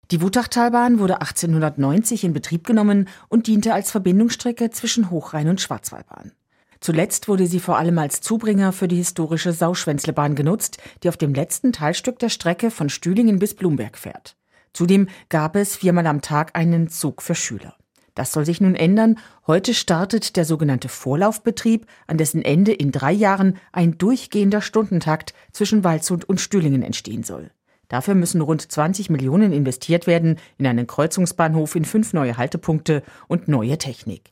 Die Wutachtalbahn wurde 1890 in Betrieb genommen und diente als Verbindungsstrecke zwischen Hochrhein und Schwarzwaldbahn. Zuletzt wurde sie vor allem als Zubringer für die historische Sauschwänzlebahn genutzt, die auf dem letzten Teilstück der Strecke von Stühlingen bis Blumberg fährt. Zudem gab es 4-mal am Tag einen Zug für Schüler. Das soll sich nun ändern. Heute startet der sogenannte Vorlaufbetrieb, an dessen Ende in 3 Jahren ein durchgehender Stundentakt zwischen Waldshut und Stühlingen entstehen soll. Dafür müssen rund 20 Millionen investiert werden in einen Kreuzungsbahnhof, in 5 neue Haltepunkte und neue Technik.